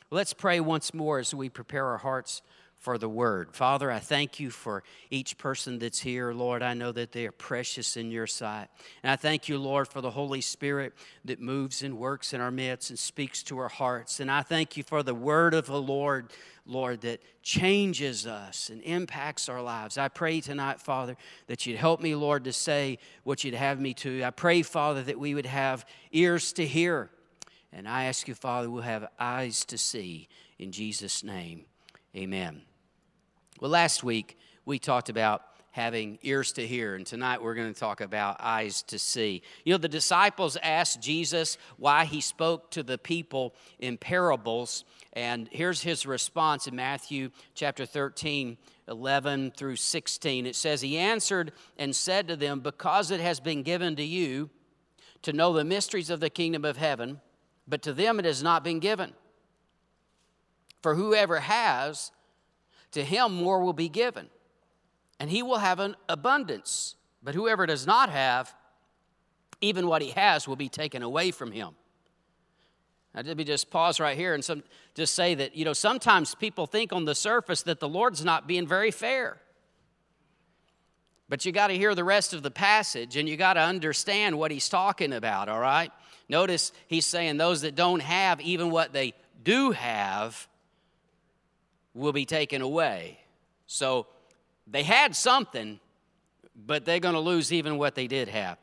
Let's pray once more as we prepare our hearts for the word. Father, I thank you for each person that's here. Lord, I know that they are precious in your sight. And I thank you, Lord, for the Holy Spirit that moves and works in our midst and speaks to our hearts. And I thank you for the word of the Lord, that changes us and impacts our lives. I pray tonight, Father, that you'd help me, Lord, to say what you'd have me to. I pray, Father, that we would have ears to hear. And I ask you, Father, we'll have eyes to see. In Jesus' name, amen. Well, last week we talked about having ears to hear, and tonight we're going to talk about eyes to see. You know, the disciples asked Jesus why he spoke to the people in parables, and here's his response in Matthew chapter 13, 11 through 16. It says, he answered and said to them, because it has been given to you to know the mysteries of the kingdom of heaven, but to them it has not been given. For whoever has, to him more will be given, and he will have an abundance. But whoever does not have, even what he has will be taken away from him. Now, let me just pause right here and just say that, you know, sometimes people think on the surface that the Lord's not being very fair. But you got to hear the rest of the passage, and you got to understand what he's talking about, all right? Notice he's saying those that don't have, even what they do have, will be taken away. So they had something, but they're going to lose even what they did have.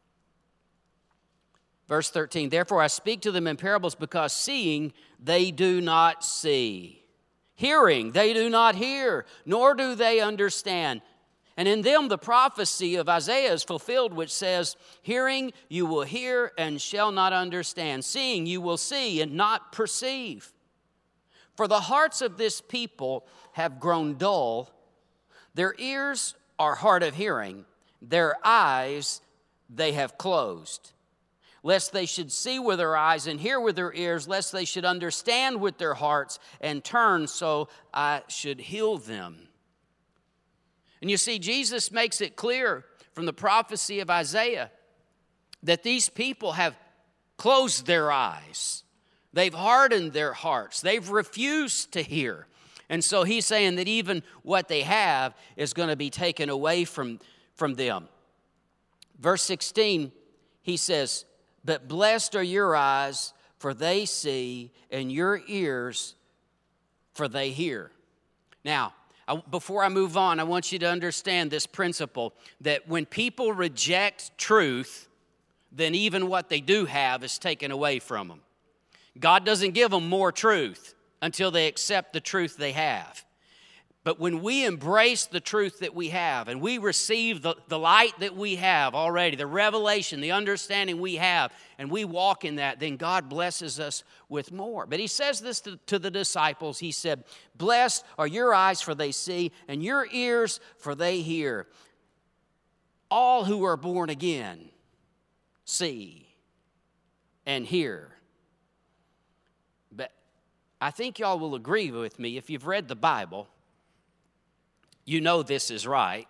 Verse 13, therefore I speak to them in parables, because seeing they do not see, hearing they do not hear, nor do they understand. And in them the prophecy of Isaiah is fulfilled, which says, hearing you will hear and shall not understand, seeing you will see and not perceive. For the hearts of this people have grown dull, their ears are hard of hearing, their eyes they have closed, lest they should see with their eyes and hear with their ears, lest they should understand with their hearts and turn, so I should heal them. And you see, Jesus makes it clear from the prophecy of Isaiah that these people have closed their eyes. They've hardened their hearts. They've refused to hear. And so he's saying that even what they have is going to be taken away from them. Verse 16, he says, but blessed are your eyes, for they see, and your ears, for they hear. Now, before I move on, I want you to understand this principle that when people reject truth, then even what they do have is taken away from them. God doesn't give them more truth until they accept the truth they have. But when we embrace the truth that we have and we receive the light that we have already, the revelation, the understanding we have, and we walk in that, then God blesses us with more. But he says this to the disciples. He said, blessed are your eyes, for they see, and your ears, for they hear. All who are born again see and hear. But I think y'all will agree with me, if you've read the Bible, you know this is right.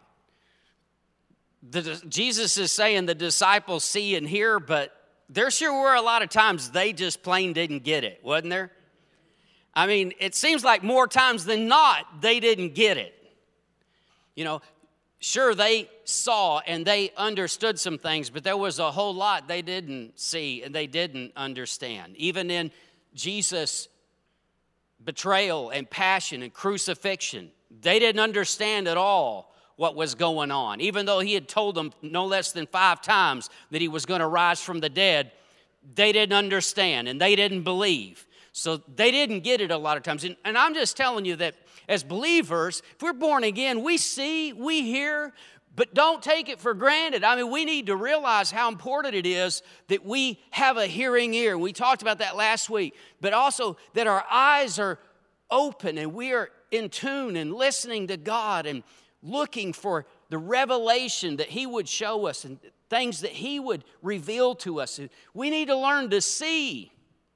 Jesus is saying the disciples see and hear, but there sure were a lot of times they just plain didn't get it, wasn't there? I mean, it seems like more times than not, they didn't get it. You know, sure, they saw and they understood some things, but there was a whole lot they didn't see and they didn't understand. Even in Jesus' betrayal and passion and crucifixion, they didn't understand at all what was going on. Even though he had told them no less than 5 times that he was going to rise from the dead, they didn't understand and they didn't believe. So they didn't get it a lot of times. And I'm just telling you that as believers, if we're born again, we see, we hear, but don't take it for granted. I mean, we need to realize how important it is that we have a hearing ear. We talked about that last week. But also that our eyes are open and we are in tune and listening to God and looking for the revelation that he would show us and things that he would reveal to us. We need to learn to see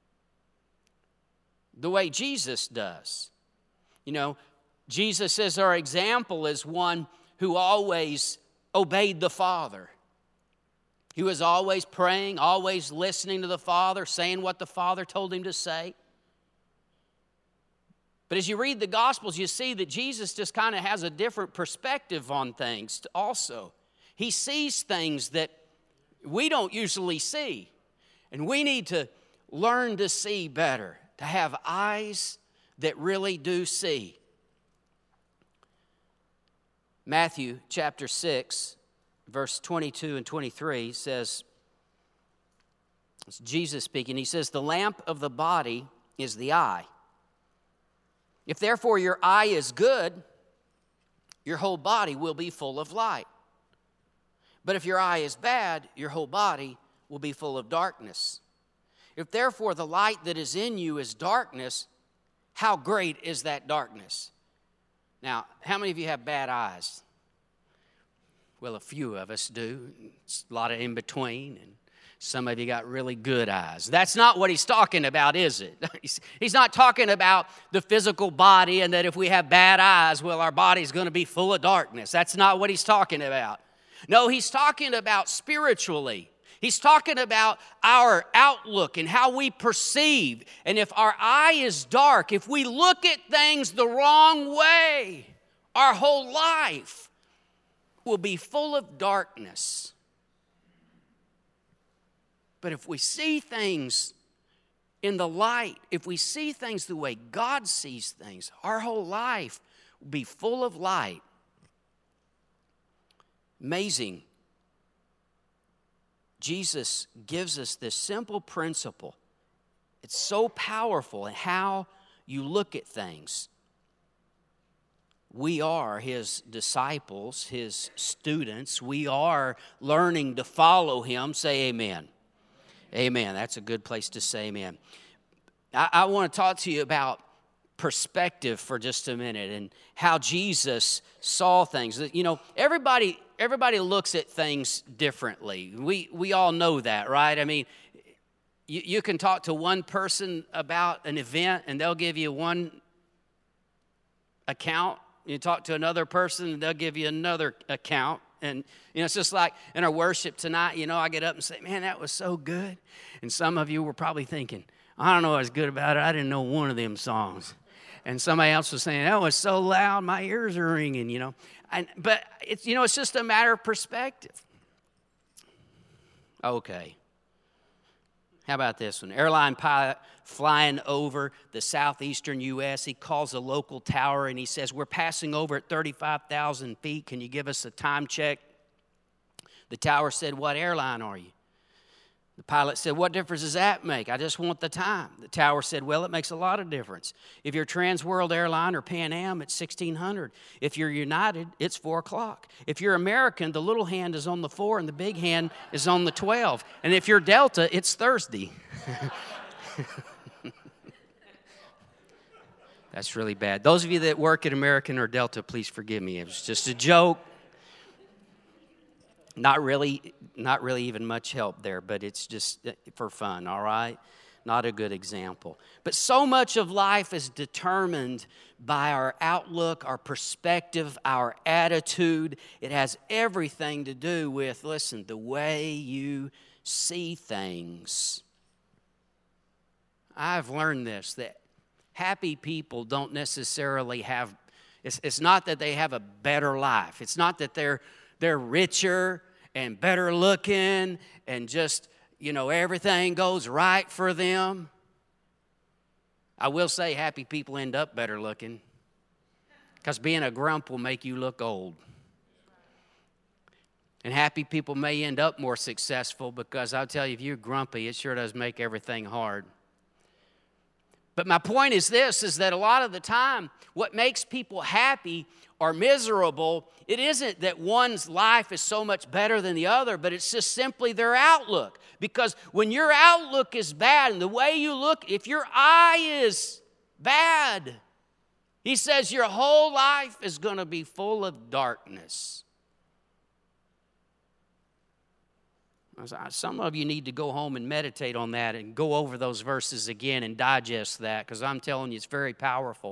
the way Jesus does. You know, Jesus as our example is one who always obeyed the Father. He was always praying, always listening to the Father, saying what the Father told him to say. But as you read the Gospels, you see that Jesus just kind of has a different perspective on things also. He sees things that we don't usually see. And we need to learn to see better, to have eyes that really do see. Matthew chapter 6, verse 22 and 23 says, it's Jesus speaking, he says, the lamp of the body is the eye. If therefore your eye is good, your whole body will be full of light. But if your eye is bad, your whole body will be full of darkness. If therefore the light that is in you is darkness, how great is that darkness? Now, how many of you have bad eyes? Well, a few of us do. It's a lot of in between, and some of you got really good eyes. That's not what he's talking about, is it? He's not talking about the physical body and that if we have bad eyes, well, our body's going to be full of darkness. That's not what he's talking about. No, he's talking about spiritually. He's talking about our outlook and how we perceive. And if our eye is dark, if we look at things the wrong way, our whole life will be full of darkness. But if we see things in the light, if we see things the way God sees things, our whole life will be full of light. Amazing. Jesus gives us this simple principle. It's so powerful in how you look at things. We are his disciples, his students. We are learning to follow him. Say amen. Amen. That's a good place to say amen. I want to talk to you about perspective for just a minute and how Jesus saw things. You know, everybody looks at things differently. We all know that, right? I mean, you can talk to one person about an event and they'll give you one account. You talk to another person and they'll give you another account. And, you know, it's just like in our worship tonight, you know, I get up and say, man, that was so good. And some of you were probably thinking, I don't know what's good about it. I didn't know one of them songs. And somebody else was saying, that was so loud, my ears are ringing, you know. But, it's just a matter of perspective. Okay. How about this one? Airline pilot flying over the southeastern U.S. He calls a local tower and he says, we're passing over at 35,000 feet. Can you give us a time check? The tower said, what airline are you? The pilot said, what difference does that make? I just want the time. The tower said, well, it makes a lot of difference. If you're Trans World Airline or Pan Am, it's 1600. If you're United, it's 4 o'clock. If you're American, the little hand is on the 4 and the big hand is on the 12. And if you're Delta, it's Thursday. That's really bad. Those of you that work at American or Delta, please forgive me. It was just a joke. Not really even much help there, but it's just for fun, all right? Not a good example. But so much of life is determined by our outlook, our perspective, our attitude. It has everything to do with, listen, the way you see things. I've learned this, that happy people don't necessarily have, it's not that they have a better life. It's not that they're richer and better looking and just, everything goes right for them. I will say happy people end up better looking because being a grump will make you look old. And happy people may end up more successful because I'll tell you, if you're grumpy, it sure does make everything hard. But my point is this, is that a lot of the time, what makes people happy or miserable, it isn't that one's life is so much better than the other, but it's just simply their outlook. Because when your outlook is bad and the way you look, if your eye is bad, he says your whole life is going to be full of darkness. Some of you need to go home and meditate on that and go over those verses again and digest that, because I'm telling you, it's very powerful.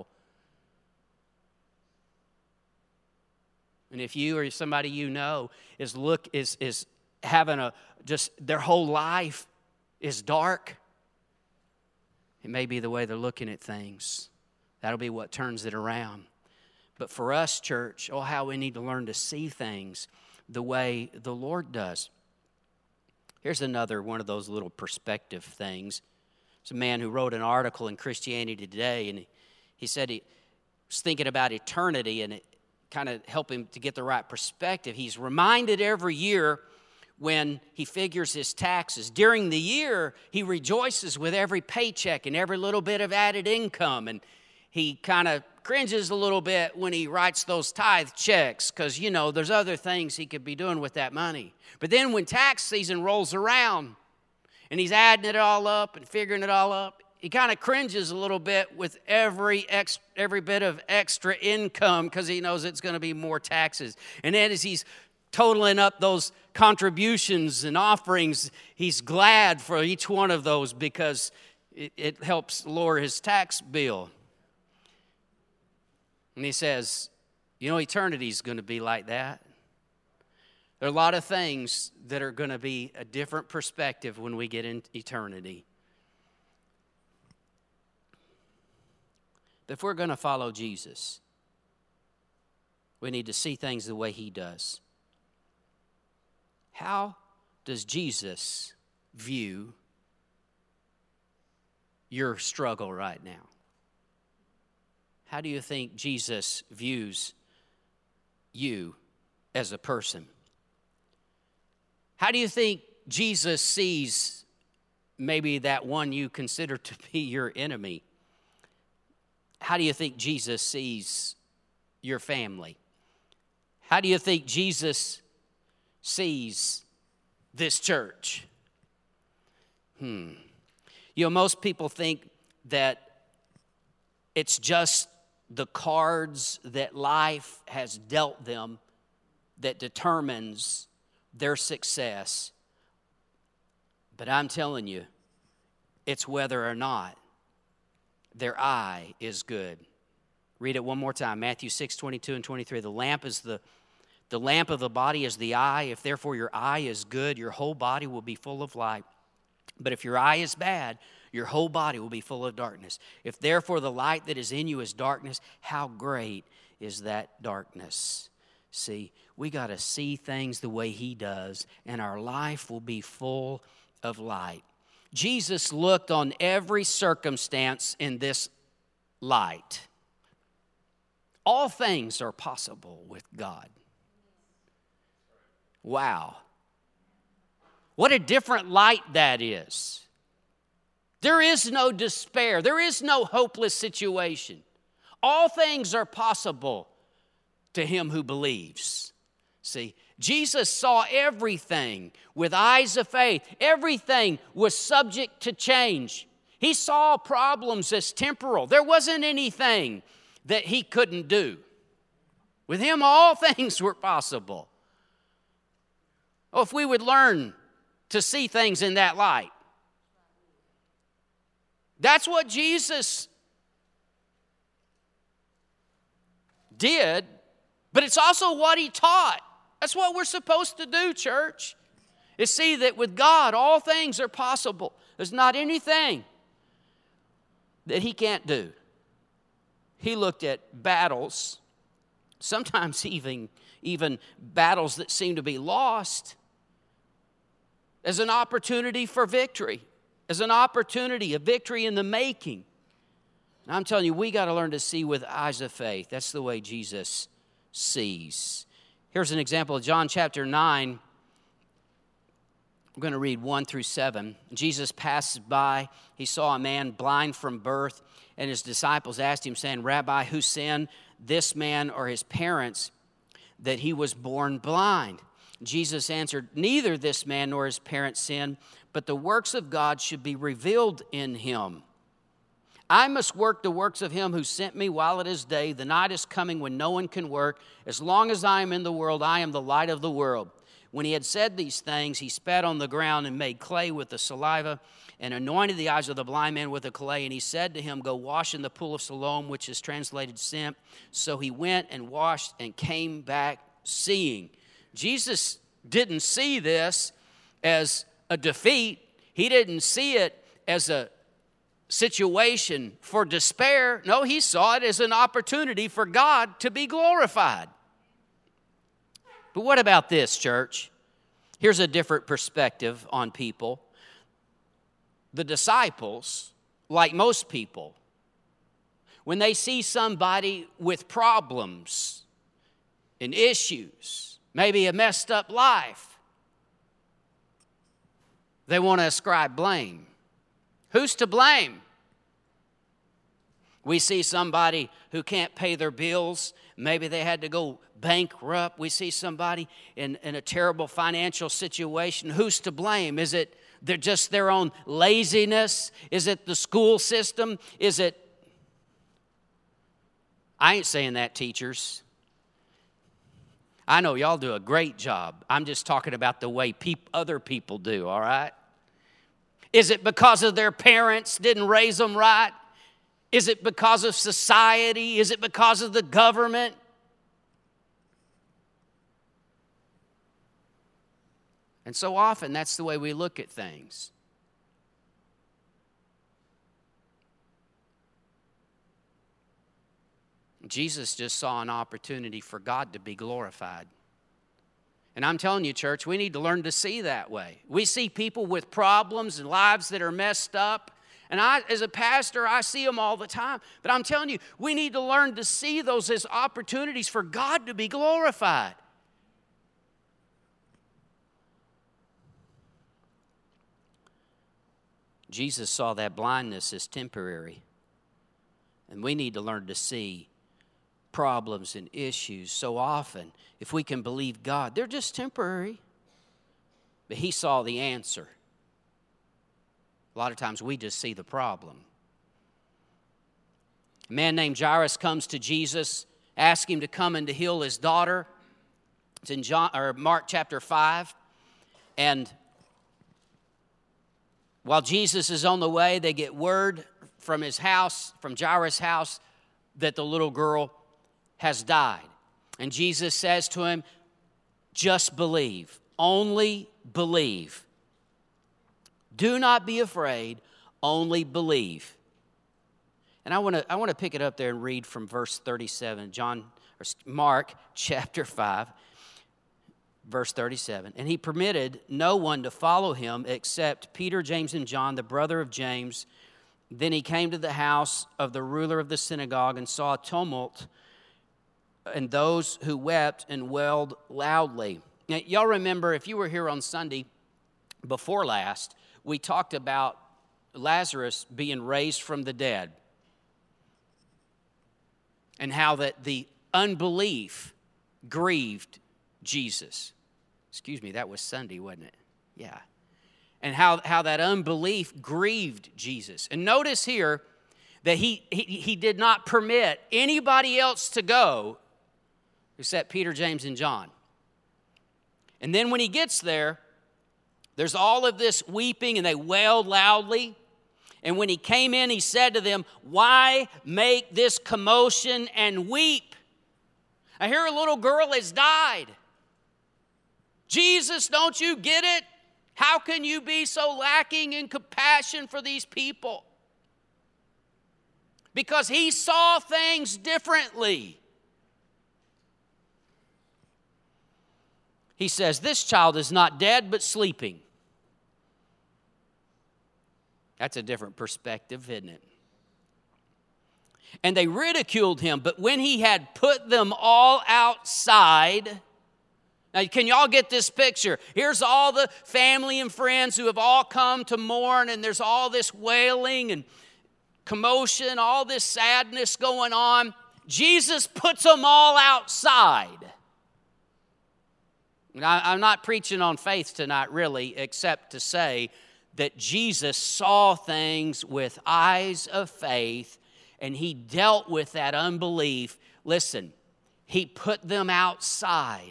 And if you or somebody you know is having their whole life is dark, it may be the way they're looking at things. That'll be what turns it around. But for us, church, oh, how we need to learn to see things the way the Lord does. Here's another one of those little perspective things. It's a man who wrote an article in Christianity Today, and he said he was thinking about eternity, and it kind of helped him to get the right perspective. He's reminded every year when he figures his taxes. During the year, he rejoices with every paycheck and every little bit of added income, and he kind of cringes a little bit when he writes those tithe checks because, there's other things he could be doing with that money. But then when tax season rolls around and he's adding it all up and figuring it all up, he kind of cringes a little bit with every bit of extra income because he knows it's going to be more taxes. And then as he's totaling up those contributions and offerings, he's glad for each one of those because it helps lower his tax bill. And he says, eternity is going to be like that. There are a lot of things that are going to be a different perspective when we get into eternity. But if we're going to follow Jesus, we need to see things the way he does. How does Jesus view your struggle right now? How do you think Jesus views you as a person? How do you think Jesus sees maybe that one you consider to be your enemy? How do you think Jesus sees your family? How do you think Jesus sees this church? Most people think that it's just the cards that life has dealt them that determines their success. But I'm telling you, it's whether or not their eye is good. Read it one more time. Matthew 6:22 and 23. The lamp of the body is the eye. If therefore your eye is good, your whole body will be full of light. But if your eye is bad, your whole body will be full of darkness. If therefore the light that is in you is darkness, how great is that darkness? See, we got to see things the way he does, and our life will be full of light. Jesus looked on every circumstance in this light. All things are possible with God. Wow. What a different light that is. There is no despair. There is no hopeless situation. All things are possible to him who believes. See, Jesus saw everything with eyes of faith. Everything was subject to change. He saw problems as temporal. There wasn't anything that he couldn't do. With him, all things were possible. Oh, if we would learn to see things in that light. That's what Jesus did, but it's also what he taught. That's what we're supposed to do, church, is see that with God, all things are possible. There's not anything that he can't do. He looked at battles, sometimes even battles that seem to be lost, as an opportunity for victory, as an opportunity, a victory in the making. And I'm telling you, we got to learn to see with eyes of faith. That's the way Jesus sees. Here's an example of John chapter 9. I'm going to read 1 through 7. Jesus passed by. He saw a man blind from birth, and his disciples asked him, saying, Rabbi, who sinned, this man or his parents, that he was born blind? Jesus answered, neither this man nor his parents sinned, but the works of God should be revealed in him. I must work the works of him who sent me while it is day. The night is coming when no one can work. As long as I am in the world, I am the light of the world. When he had said these things, he spat on the ground and made clay with the saliva and anointed the eyes of the blind man with the clay. And he said to him, go wash in the pool of Siloam, which is translated sent. So he went and washed and came back seeing. Jesus didn't see this as a defeat. He didn't see it as a situation for despair. No, he saw it as an opportunity for God to be glorified. But what about this, church? Here's a different perspective on people. The disciples, like most people, when they see somebody with problems and issues, maybe a messed up life, they want to ascribe blame. Who's to blame? We see somebody who can't pay their bills. Maybe they had to go bankrupt. We see somebody in a terrible financial situation. Who's to blame? Is it just their own laziness? Is it the school system? Is it... I ain't saying that, teachers. I know y'all do a great job. I'm just talking about the way other people do, all right? Is it because of their parents didn't raise them right? Is it because of society? Is it because of the government? And so often, that's the way we look at things. Jesus just saw an opportunity for God to be glorified. And I'm telling you, church, we need to learn to see that way. We see people with problems and lives that are messed up. And I, as a pastor, I see them all the time. But I'm telling you, we need to learn to see those as opportunities for God to be glorified. Jesus saw that blindness as temporary. And we need to learn to see problems and issues so often, if we can believe God, they're just temporary. But he saw the answer. A lot of times we just see the problem. A man named Jairus comes to Jesus, asks him to come and to heal his daughter. It's in Mark chapter 5. And while Jesus is on the way, they get word from his house, from Jairus' house, that the little girl has died. And Jesus says to him, just believe, only believe. Do not be afraid, only believe. And I want to pick it up there and read from verse 37, Mark chapter 5, verse 37. And he permitted no one to follow him except Peter, James, and John, the brother of James. Then he came to the house of the ruler of the synagogue and saw a tumult and those who wept and wailed loudly. Now, y'all remember, if you were here on Sunday before last, we talked about Lazarus being raised from the dead and how that the unbelief grieved Jesus. Excuse me, that was Sunday, wasn't it? Yeah. And how that unbelief grieved Jesus. And notice here that he did not permit anybody else to go except Peter, James, and John. And then when he gets there, there's all of this weeping, and they wailed loudly. And when he came in, he said to them, why make this commotion and weep? I hear a little girl has died. Jesus, don't you get it? How can you be so lacking in compassion for these people? Because he saw things differently. He says, this child is not dead, but sleeping. That's a different perspective, isn't it? And they ridiculed him, but when he had put them all outside... Now, can y'all get this picture? Here's all the family and friends who have all come to mourn, and there's all this wailing and commotion, all this sadness going on. Jesus puts them all outside. Now, I'm not preaching on faith tonight, really, except to say that Jesus saw things with eyes of faith, and he dealt with that unbelief. Listen, he put them outside.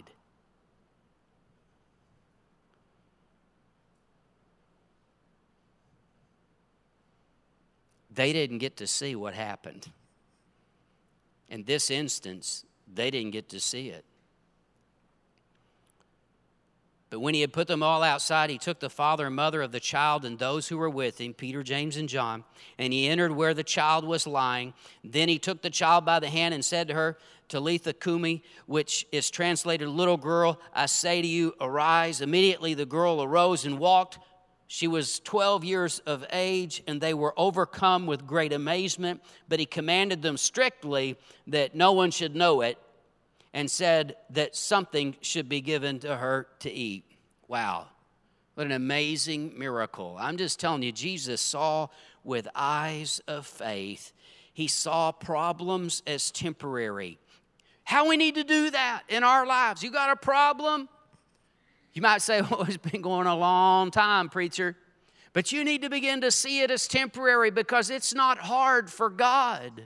They didn't get to see what happened. In this instance, they didn't get to see it. But when he had put them all outside, he took the father and mother of the child and those who were with him, Peter, James, and John, and he entered where the child was lying. Then he took the child by the hand and said to her, Talitha Kumi, which is translated, little girl, I say to you, arise. Immediately the girl arose and walked. She was 12 years of age, and they were overcome with great amazement. But he commanded them strictly that no one should know it, and said that something should be given to her to eat. Wow, what an amazing miracle. I'm just telling you, Jesus saw with eyes of faith. He saw problems as temporary. How we need to do that in our lives. You got a problem? You might say, well, it's been going a long time, preacher. But you need to begin to see it as temporary, because it's not hard for God.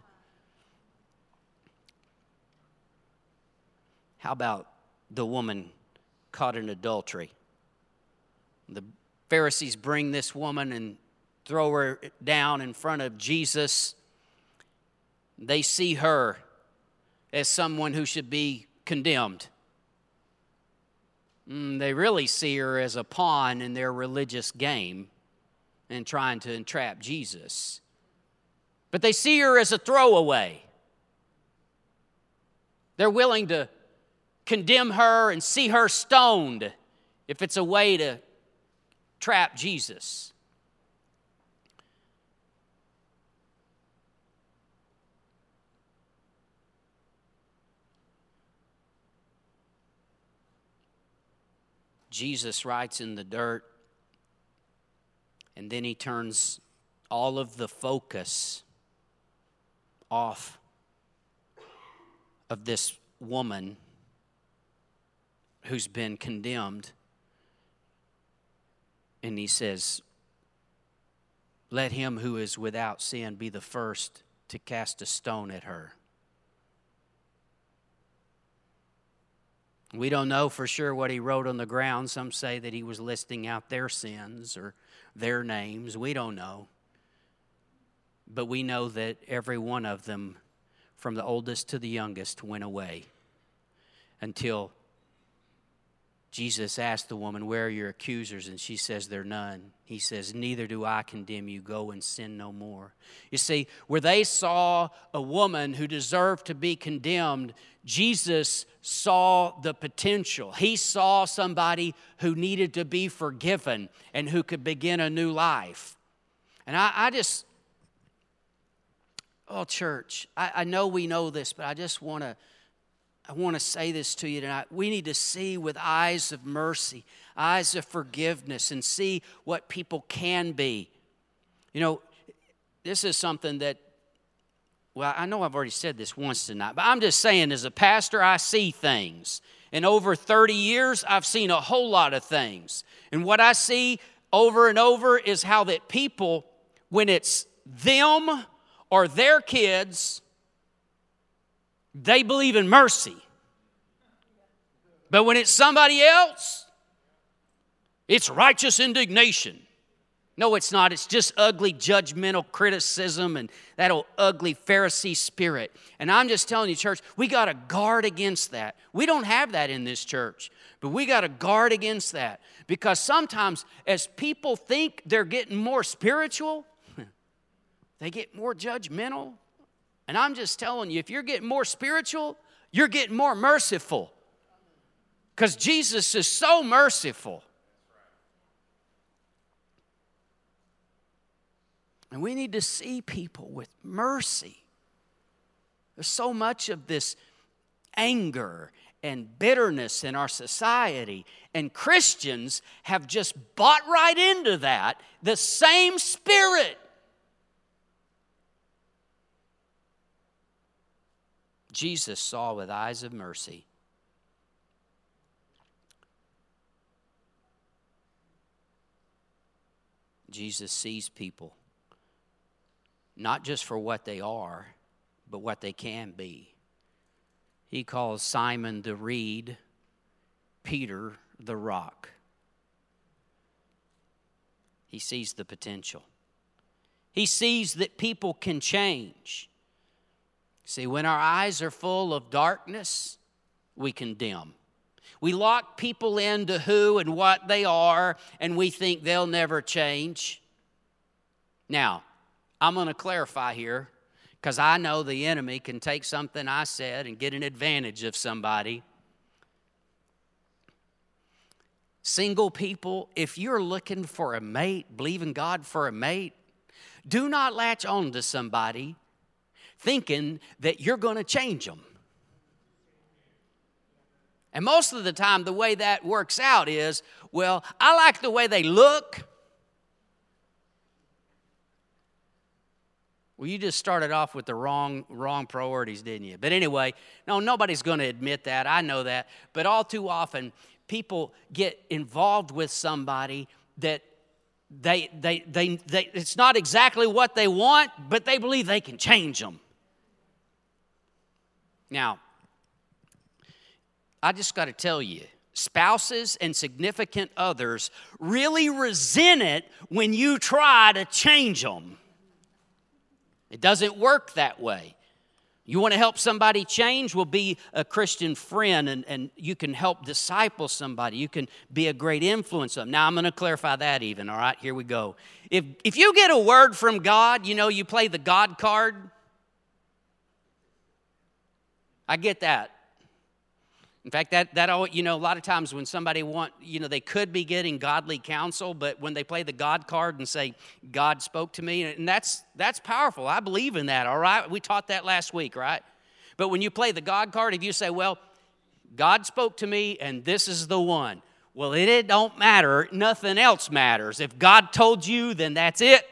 How about the woman caught in adultery? The Pharisees bring this woman and throw her down in front of Jesus. They see her as someone who should be condemned. They really see her as a pawn in their religious game and trying to entrap Jesus. But they see her as a throwaway. They're willing to condemn her and see her stoned if it's a way to trap Jesus. Jesus writes in the dirt, and then he turns all of the focus off of this woman who's been condemned. And he says, let him who is without sin be the first to cast a stone at her. We don't know for sure what he wrote on the ground. Some say that he was listing out their sins or their names. We don't know. But we know that every one of them, from the oldest to the youngest, went away until Jesus asked the woman, where are your accusers? And she says, there are none. He says, neither do I condemn you. Go and sin no more. You see, where they saw a woman who deserved to be condemned, Jesus saw the potential. He saw somebody who needed to be forgiven and who could begin a new life. And I just, church, I know we know this, but I just want to say this to you tonight. We need to see with eyes of mercy, eyes of forgiveness, and see what people can be. You know, this is something that, well, I know I've already said this once tonight, but I'm just saying, as a pastor, I see things. And over 30 years, I've seen a whole lot of things. And what I see over and over is how that people, when it's them or their kids, they believe in mercy. But when it's somebody else, it's righteous indignation. No, it's not. It's just ugly judgmental criticism and that old ugly Pharisee spirit. And I'm just telling you, church, we got to guard against that. We don't have that in this church, but we got to guard against that. Because sometimes as people think they're getting more spiritual, they get more judgmental. And I'm just telling you, if you're getting more spiritual, you're getting more merciful. Because Jesus is so merciful. And we need to see people with mercy. There's so much of this anger and bitterness in our society. And Christians have just bought right into that, the same spirit. Jesus saw with eyes of mercy. Jesus sees people not just for what they are, but what they can be. He calls Simon the reed, Peter the rock. He sees the potential. He sees that people can change. See, when our eyes are full of darkness, we condemn. We lock people into who and what they are, and we think they'll never change. Now, I'm going to clarify here, because I know the enemy can take something I said and get an advantage of somebody. Single people, if you're looking for a mate, believing God for a mate, do not latch on to somebody thinking that you're going to change them. And most of the time, the way that works out is, well, I like the way they look. Well, you just started off with the wrong priorities, didn't you? But anyway, no, nobody's going to admit that. I know that. But all too often, people get involved with somebody that it's not exactly what they want, but they believe they can change them. Now, I just got to tell you, spouses and significant others really resent it when you try to change them. It doesn't work that way. You want to help somebody change? Well, be a Christian friend, and you can help disciple somebody. You can be a great influence on them. Now, I'm going to clarify that even, all right? Here we go. If you get a word from God, you play the God card. I get that. In fact, that a lot of times when somebody they could be getting godly counsel, but when they play the God card and say, God spoke to me, and that's powerful. I believe in that, all right? We taught that last week, right? But when you play the God card, if you say, well, God spoke to me and this is the one, well, it don't matter. Nothing else matters. If God told you, then that's it.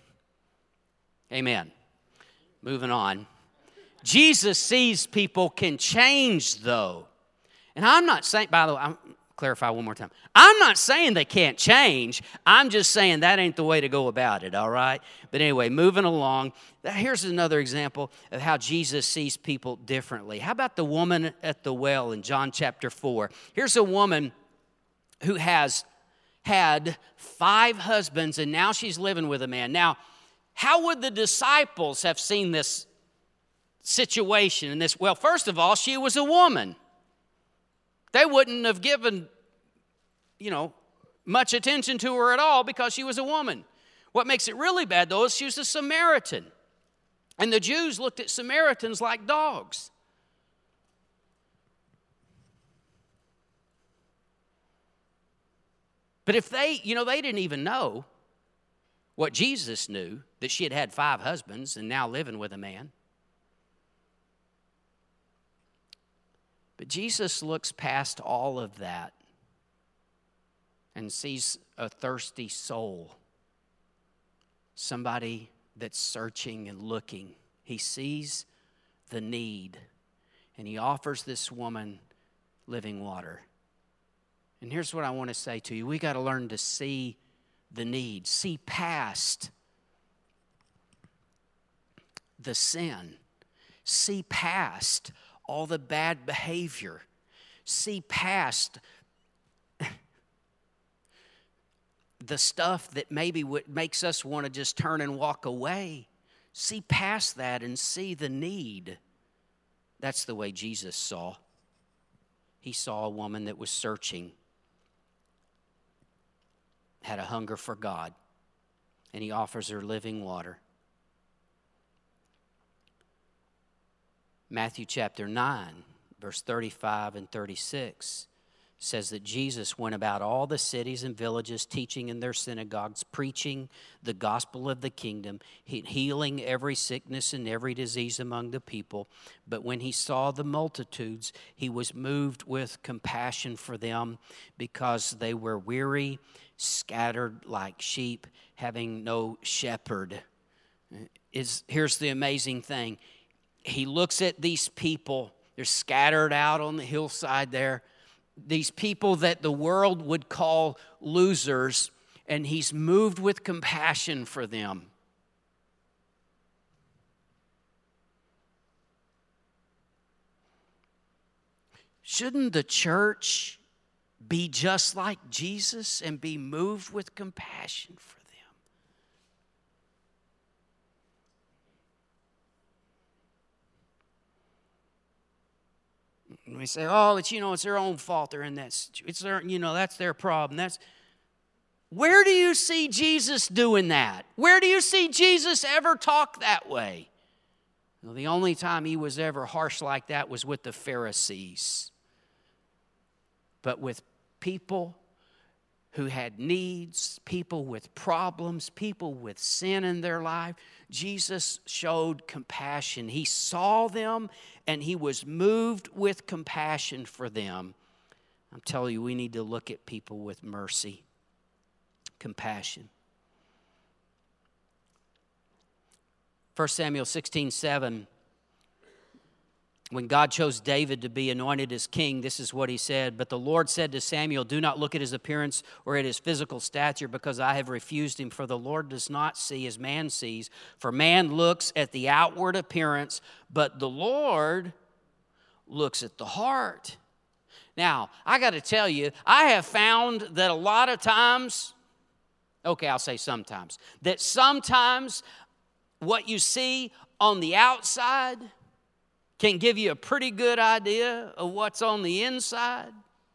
Amen. Moving on. Jesus sees people can change, though. And I'm not saying, by the way, I'll clarify one more time. I'm not saying they can't change. I'm just saying that ain't the way to go about it, all right? But anyway, moving along, here's another example of how Jesus sees people differently. How about the woman at the well in John chapter 4? Here's a woman who has had 5 husbands, and now she's living with a man. Now, how would the disciples have seen this situation? Well, first of all, she was a woman. They wouldn't have given, much attention to her at all because she was a woman. What makes it really bad, though, is she was a Samaritan. And the Jews looked at Samaritans like dogs. But if they didn't even know what Jesus knew, that she had had 5 husbands and now living with a man. But Jesus looks past all of that and sees a thirsty soul, somebody that's searching and looking. He sees the need, and he offers this woman living water. And here's what I want to say to you. We got to learn to see the need, see past the sin, see past all the bad behavior. See past the stuff that maybe makes us want to just turn and walk away. See past that and see the need. That's the way Jesus saw. He saw a woman that was searching, had a hunger for God, and he offers her living water. Matthew chapter 9, verse 35 and 36 says that Jesus went about all the cities and villages, teaching in their synagogues, preaching the gospel of the kingdom, healing every sickness and every disease among the people. But when he saw the multitudes, he was moved with compassion for them because they were weary, scattered like sheep, having no shepherd. Here's the amazing thing. He looks at these people, they're scattered out on the hillside there, these people that the world would call losers, and he's moved with compassion for them. Shouldn't the church be just like Jesus and be moved with compassion for them? And we say, oh, it's their own fault. They're in that situation. It's their, that's their problem. Where do you see Jesus doing that? Where do you see Jesus ever talk that way? Well, the only time he was ever harsh like that was with the Pharisees. But with people who had needs, people with problems, people with sin in their life, Jesus showed compassion. He saw them and he was moved with compassion for them. I'm telling you, we need to look at people with mercy, compassion. 1 Samuel 16:7. When God chose David to be anointed as king, this is what he said. But the Lord said to Samuel, do not look at his appearance or at his physical stature, because I have refused him. For the Lord does not see as man sees. For man looks at the outward appearance, but the Lord looks at the heart. Now, I got to tell you, I have found that a lot of times, I'll say sometimes, that sometimes what you see on the outside can give you a pretty good idea of what's on the inside.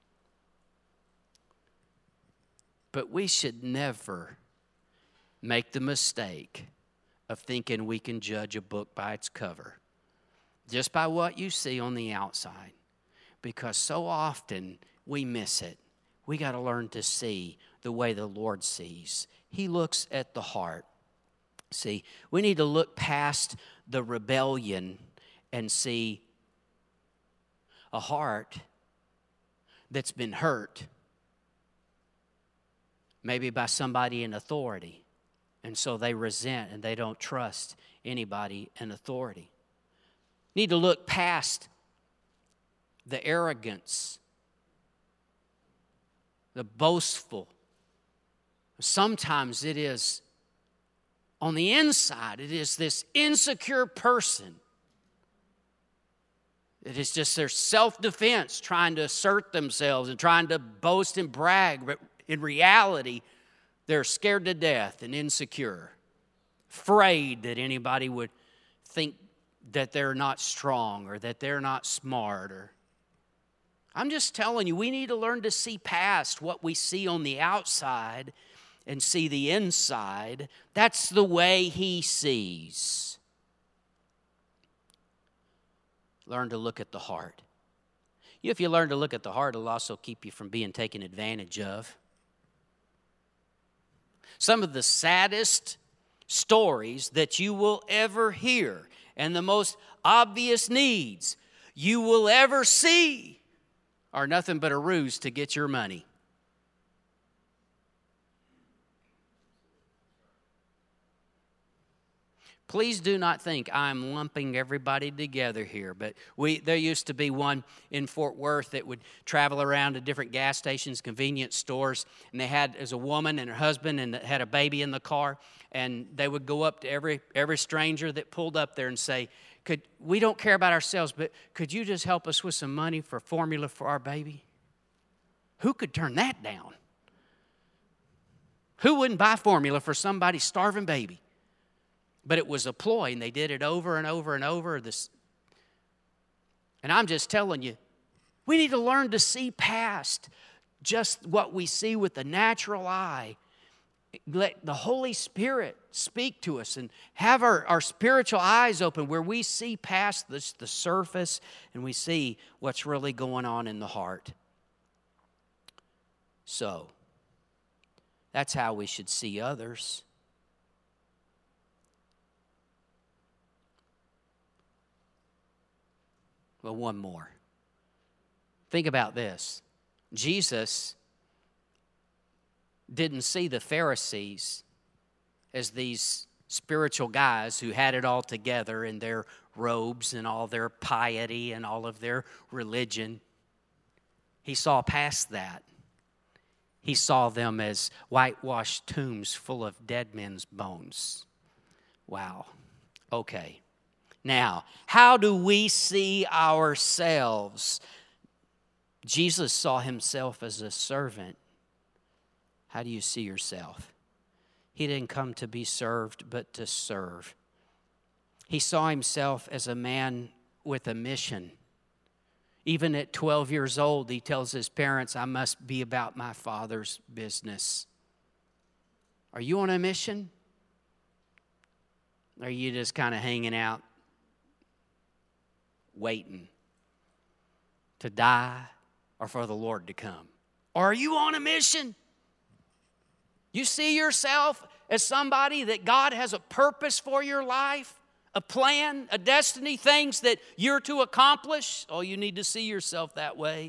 But we should never make the mistake of thinking we can judge a book by its cover, just by what you see on the outside, because so often we miss it. We got to learn to see the way the Lord sees. He looks at the heart. See, we need to look past the rebellion and see a heart that's been hurt, maybe by somebody in authority, and so they resent and they don't trust anybody in authority. Need to look past the arrogance, the boastful. Sometimes it is on the inside, it is this insecure person. It is just their self-defense, trying to assert themselves and trying to boast and brag. But in reality, they're scared to death and insecure, afraid that anybody would think that they're not strong or that they're not smart. I'm just telling you, we need to learn to see past what we see on the outside and see the inside. That's the way he sees. Learn to look at the heart. If you learn to look at the heart, it'll also keep you from being taken advantage of. Some of the saddest stories that you will ever hear and the most obvious needs you will ever see are nothing but a ruse to get your money. Please do not think I'm lumping everybody together here, but there used to be one in Fort Worth that would travel around to different gas stations, convenience stores, and they had as a woman and her husband and had a baby in the car, and they would go up to every stranger that pulled up there and say, we don't care about ourselves, but could you just help us with some money for formula for our baby? Who could turn that down? Who wouldn't buy formula for somebody's starving baby? But it was a ploy, and they did it over and over and over. And I'm just telling you, we need to learn to see past just what we see with the natural eye. Let the Holy Spirit speak to us and have our spiritual eyes open where we see past the surface and we see what's really going on in the heart. So, that's how we should see others. Well, one more. Think about this. Jesus didn't see the Pharisees as these spiritual guys who had it all together in their robes and all their piety and all of their religion. He saw past that. He saw them as whitewashed tombs full of dead men's bones. Wow. Okay. Now, how do we see ourselves? Jesus saw himself as a servant. How do you see yourself? He didn't come to be served, but to serve. He saw himself as a man with a mission. Even at 12 years old, he tells his parents, I must be about my Father's business. Are you on a mission? Or are you just kind of hanging out, waiting to die or for the Lord to come? Or are you on a mission? You see yourself as somebody that God has a purpose for your life, a plan, a destiny, things that you're to accomplish? Oh, you need to see yourself that way.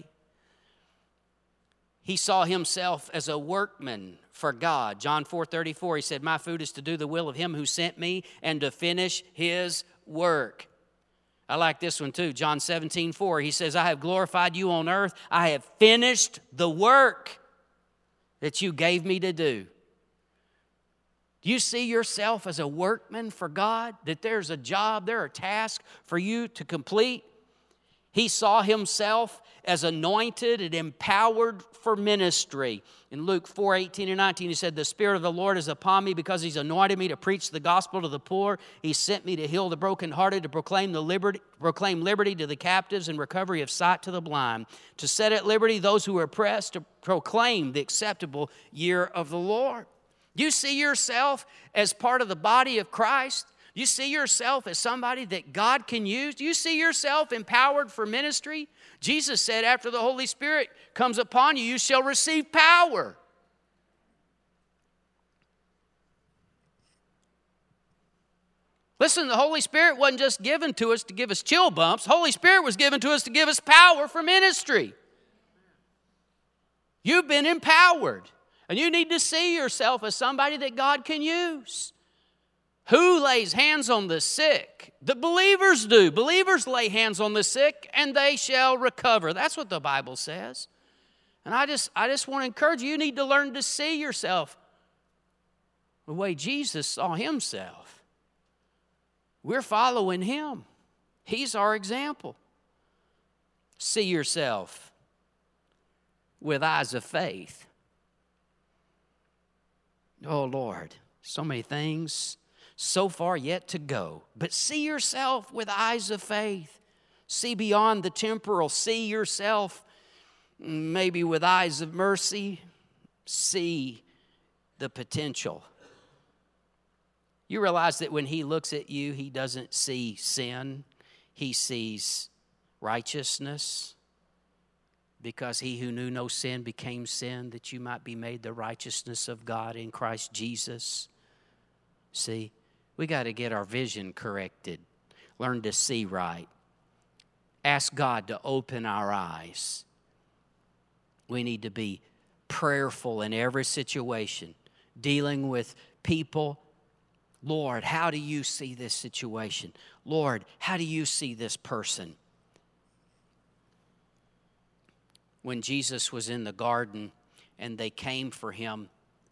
He saw himself as a workman for God. John 4:34, he said, my food is to do the will of him who sent me and to finish his work. I like this one too. John 17:4, he says, I have glorified you on earth. I have finished the work that you gave me to do. Do you see yourself as a workman for God? That there's a job, there are tasks for you to complete? He saw himself as anointed and empowered for ministry. In Luke 4:18 and 19, he said, the Spirit of the Lord is upon me because he's anointed me to preach the gospel to the poor. He sent me to heal the brokenhearted, to proclaim liberty to the captives and recovery of sight to the blind, to set at liberty those who are oppressed, to proclaim the acceptable year of the Lord. You see yourself as part of the body of Christ? You see yourself as somebody that God can use? Do you see yourself empowered for ministry? Jesus said, after the Holy Spirit comes upon you, you shall receive power. Listen, the Holy Spirit wasn't just given to us to give us chill bumps. The Holy Spirit was given to us to give us power for ministry. You've been empowered. And you need to see yourself as somebody that God can use. Who lays hands on the sick? The believers do. Believers lay hands on the sick and they shall recover. That's what the Bible says. And I just want to encourage you, you need to learn to see yourself the way Jesus saw himself. We're following him. He's our example. See yourself with eyes of faith. Oh, Lord, so many things, so far yet to go. But see yourself with eyes of faith. See beyond the temporal. See yourself maybe with eyes of mercy. See the potential. You realize that when he looks at you, he doesn't see sin. He sees righteousness. Because he who knew no sin became sin, that you might be made the righteousness of God in Christ Jesus. See, we got to get our vision corrected. Learn to see right. Ask God to open our eyes. We need to be prayerful in every situation, dealing with people. Lord, how do you see this situation? Lord, how do you see this person? When Jesus was in the garden and they came for him,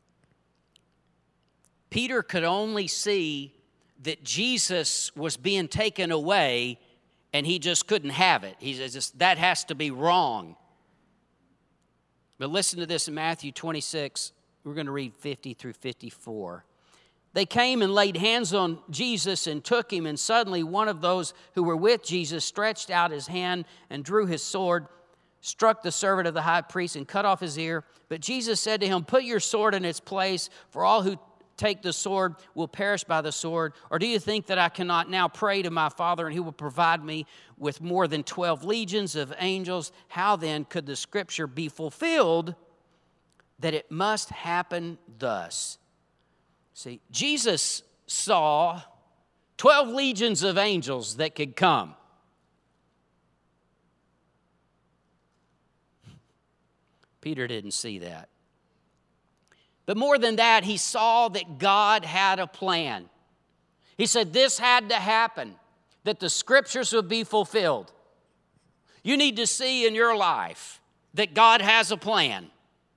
Peter could only see that Jesus was being taken away and he just couldn't have it. He says, that has to be wrong. But listen to this in Matthew 26. We're going to read 50 through 54. They came and laid hands on Jesus and took him, and suddenly one of those who were with Jesus stretched out his hand and drew his sword, struck the servant of the high priest and cut off his ear. But Jesus said to him, put your sword in its place, for all who take the sword will perish by the sword. Or do you think that I cannot now pray to my Father, and he will provide me with more than 12 legions of angels? How then could the scripture be fulfilled that it must happen thus? See, Jesus saw 12 legions of angels that could come. Peter didn't see that. But more than that, he saw that God had a plan. He said this had to happen, that the scriptures would be fulfilled. You need to see in your life that God has a plan.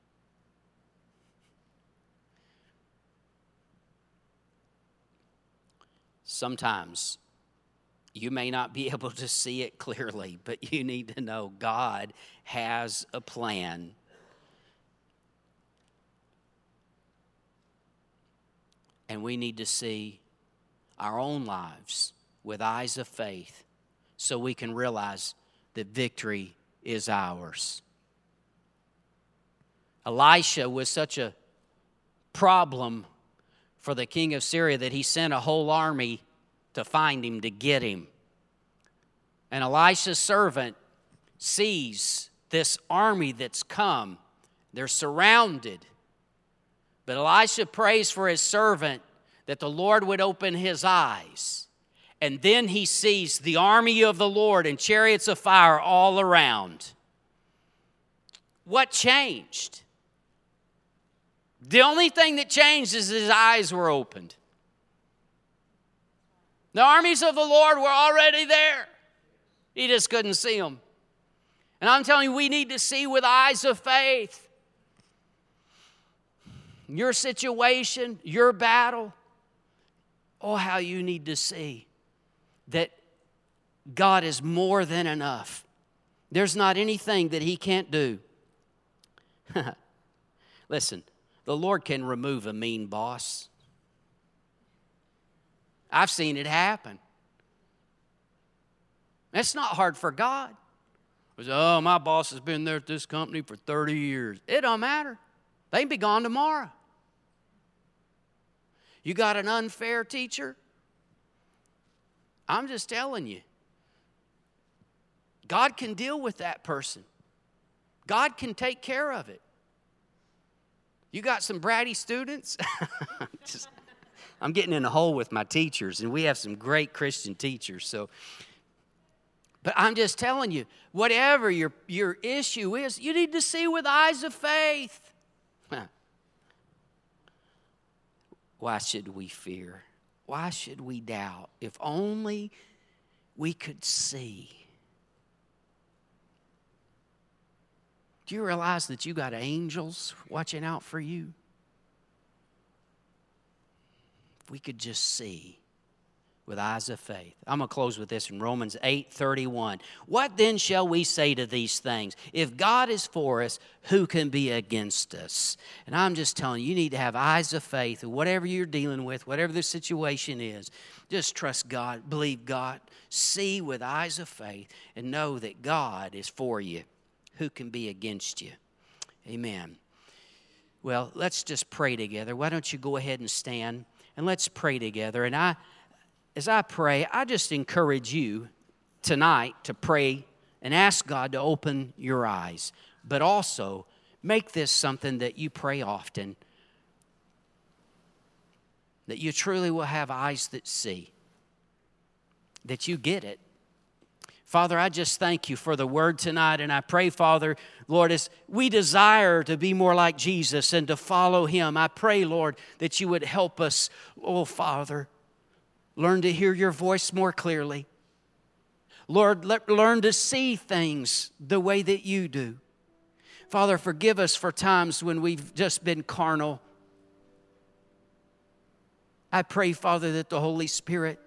Sometimes you may not be able to see it clearly, but you need to know God has a plan. And we need to see our own lives with eyes of faith so we can realize that victory is ours. Elisha was such a problem for the king of Syria that he sent a whole army to find him, to get him. And Elisha's servant sees this army that's come. They're surrounded. But Elisha prays for his servant that the Lord would open his eyes. And then he sees the army of the Lord and chariots of fire all around. What changed? The only thing that changed is his eyes were opened. The armies of the Lord were already there. He just couldn't see them. And I'm telling you, we need to see with eyes of faith. Your situation, your battle, oh, how you need to see that God is more than enough. There's not anything that He can't do. Listen, the Lord can remove a mean boss. I've seen it happen. That's not hard for God. Oh, my boss has been there at this company for 30 years. It don't matter. They can be gone tomorrow. You got an unfair teacher? I'm just telling you. God can deal with that person. God can take care of it. You got some bratty students? I'm getting in a hole with my teachers, and we have some great Christian teachers. But I'm just telling you, whatever your issue is, you need to see with eyes of faith. Why should we fear? Why should we doubt? If only we could see. Do you realize that you got angels watching out for you? If we could just see with eyes of faith. I'm going to close with this in Romans 8:31. What then shall we say to these things? If God is for us, who can be against us? And I'm just telling you, you need to have eyes of faith. Whatever you're dealing with, whatever the situation is, just trust God, believe God, see with eyes of faith, and know that God is for you. Who can be against you? Amen. Well, let's just pray together. Why don't you go ahead and stand, and let's pray together. And as I pray, I just encourage you tonight to pray and ask God to open your eyes. But also, make this something that you pray often, that you truly will have eyes that see, that you get it. Father, I just thank you for the word tonight, and I pray, Father, Lord, as we desire to be more like Jesus and to follow Him, I pray, Lord, that you would help us, oh, Father, learn to hear your voice more clearly. Lord, learn to see things the way that you do. Father, forgive us for times when we've just been carnal. I pray, Father, that the Holy Spirit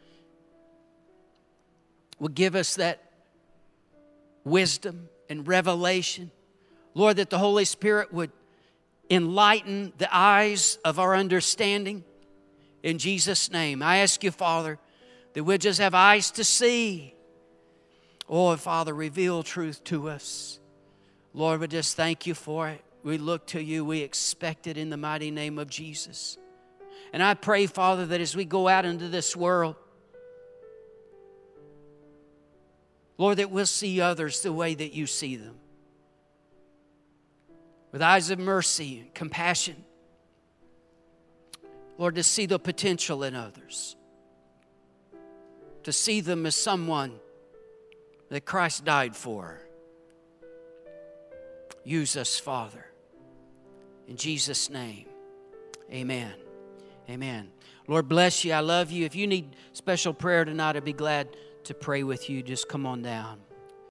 will give us that wisdom and revelation. Lord, that the Holy Spirit would enlighten the eyes of our understanding. In Jesus' name, I ask you, Father, that we'll just have eyes to see. Oh, Father, reveal truth to us. Lord, we just thank you for it. We look to you. We expect it in the mighty name of Jesus. And I pray, Father, that as we go out into this world, Lord, that we'll see others the way that you see them. With eyes of mercy and compassion. Lord, to see the potential in others. To see them as someone that Christ died for. Use us, Father. In Jesus' name, amen. Amen. Lord bless you. I love you. If you need special prayer tonight, I'd be glad to pray with you. Just come on down.